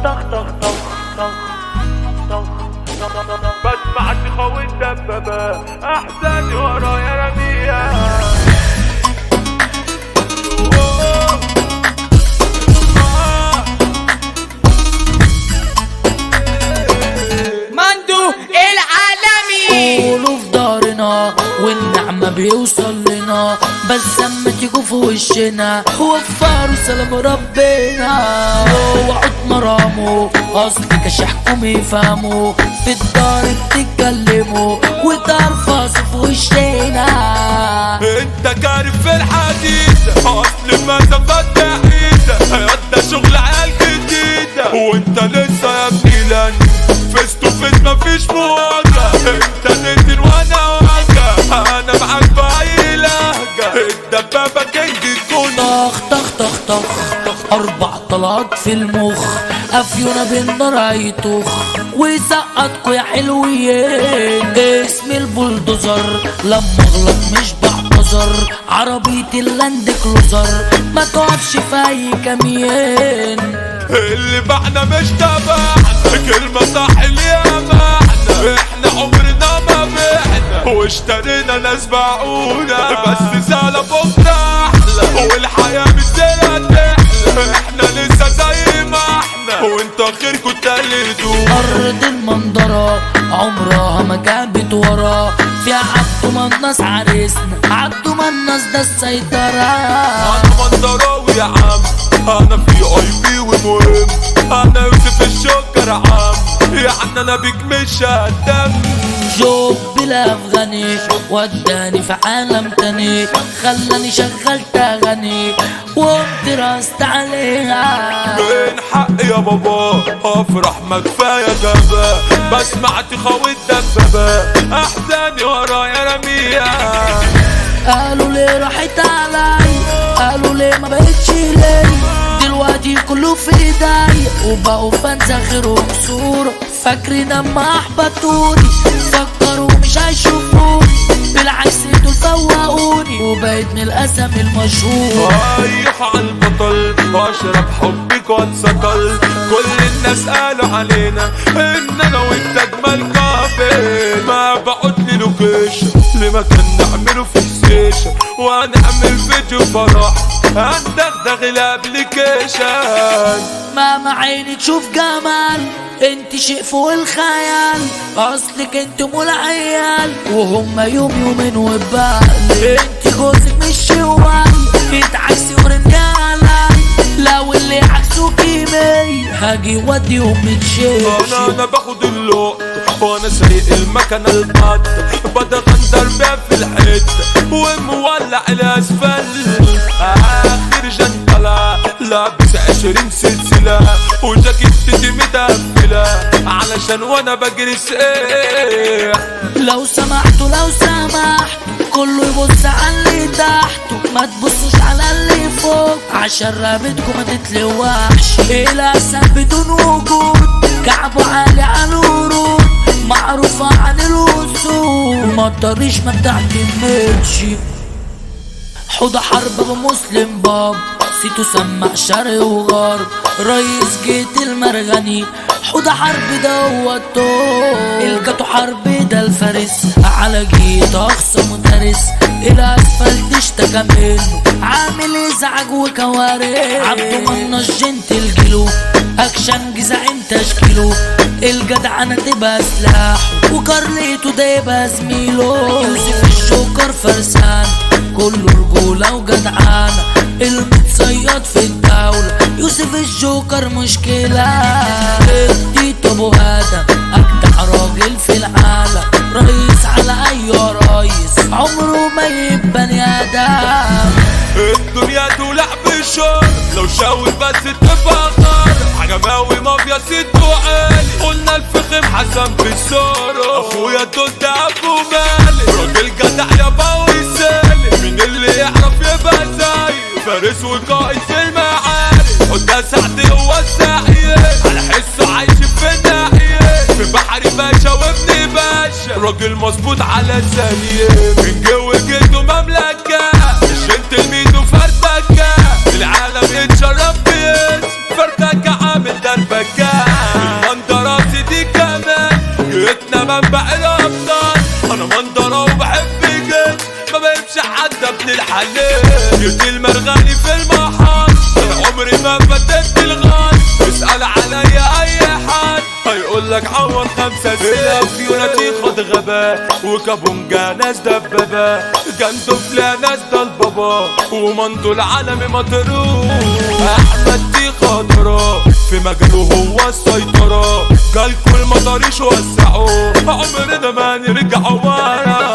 طخ طخ طخ طخ طخ بسمع تخوي الدبابة احزاني ورايا رميها. مندو العالمي قولوا في دارنا والنعمة بيوصل لنا، بس لما تيجوا في وشنا وفروا سلام ربنا. وعد مرامو اصل كشحكم يفهموا، في الدار بتتكلموا وترفصوا في وشنا. انت كارف في الحديد اصل المسافات بعيدة، ده شغل عيال جديدة وانت لسه يا ابني لن فيس تو فيس مفيش مواجهة. انت نتن وانا واجهة، انا معاك بأي لهجة. الدبابة كينج الكون طخ طخ طخ طخ 4 طلقات في المخ، افيونا بالنار هيطخ ويسقطكوا يا حلوين. اسمي البلدوزر لما اغلط مش بعتذر، عربية اللاند كلوزر ما تقفش في اي كمين. اللي بعنا مش تبعنا، كلمة صح اللي معنى. احنا عمرنا ما بعنا واشترينا ناس باعونا، بس سالة بكرة احلى والحياة بالسنة تحلى. احنا لسه زي ما احنا وانتوا اخركوا تقلدوا. ارض المنظرة عمرها ما جابت ورا، فيها عبدو مناص عريسنا، عبدو مناص ده السيطرة. انا منظراوي يا عم، انا في اي بي ومهم، انا يوسف الشكر عم، يعني انا بيك مش هدم. جوب بالافغاني وداني في عالم تاني، خلاني شغلت اغاني وقمت راست عليها. من حقي يا بابا افرح ما كفايه غابه، بسمع تخوي الدبابه احزاني ورايا رميها. قالوا ليه راحت علي، قالوا ليه ما بقتش لي، دلوقتي كله في ايدي وبقوا فانسى خير وكسور. فاكرين اما احبطوني فكروا مش هيشوفوني، بالعكس دول فوقوني وبقيت من الاسم المشهور. رايح على البطل واشرب حبك واتسطل، كل الناس قالوا علينا ان انا وانت اجمل قابل. ما بقعد لي لوكيشن لمكان نعمله في ستيشن، ونعمل فيديو فرح هندغدغ الابليكيشن. ماما عيني تشوف جمال، انت شيء فوق الخيال، اصلك انت مول عيال وهم يوم يومين وبالي. انت جوزك مش شوال يتعكسي ورني علي، لو اللي عكسوكي مي هاجي وديهم متشيش. انا باخد اللقطة وانا سايق المكنة البط، بتغندر بيها في الحتة ومولع الاسفل. اخر جنطلة لابس 20 سلسلة وجاكيتتي متقفلة علشان وانا بجري سيح. لو سمحتوا لو سمحت كله يبص على اللي تحته، ما تبصوش على اللي فوق عشان رقبتكم ما تتلوحش. الاسد بدون وجود كعبه عالي على الورود، معروفة عن الوصول ما تطريش ما تعتمدش. حوض حرب ابو مسلم باب سيتو سمع شرق وغرب، رئيس جيت المرغني حوض حرب ده هو الطور. الجاتو حرب ده الفارس على جيت اقصى مدرس، الاسفلت اشتكى منه عامل ازعاج وكوارث. عبدو مناص جنتل جيلو اكشن جزعين تشكيله، الجدعنة تبقى سلاحه وكارليتو ده يبقى زميله. يوسف الجوكر فرسان كله رجولة وجدعانة، المتصيد في الدولة يوسف الجوكر مشكلة. اديت ابو ادم اجدع راجل في العالم، رئيس على اي رئيس عمره ما يبقى بني ادم. الدنيا دول لعب شر، لو شاور بس تبقى غار. عجماوي مافيا ست وعالي، قلنا الفخم حسن في الصورة. اخويا دول ده ابو مالي، راجل جدع يابا ويسالي. مين اللي يعرف يبقى زي فارس وقائد في المعارك؟ قلنا سعد هو السعيد على حسه عايش في الناحية، في بحري باشا وابن باشا، راجل مظبوط على ثانية. من جو جيته مملكة مش انت الميد وفردكة، العالم يتشرف باسم فردكة عامل دربكة. ابن الحلال جبت المرغني في المحل عمري ما فتت الغال اسأل عليا اي حد هيقولك عوض 5 سنة فيوناتي خد غباء وكابونجا ناس دبابة جندف لا ناس ده البابا ومنطو العالمي مطروح احمد دي خضرا في مجاله هو السيطرة جالكوا المطاريش وسعوا عمرنا ما نرجع ورا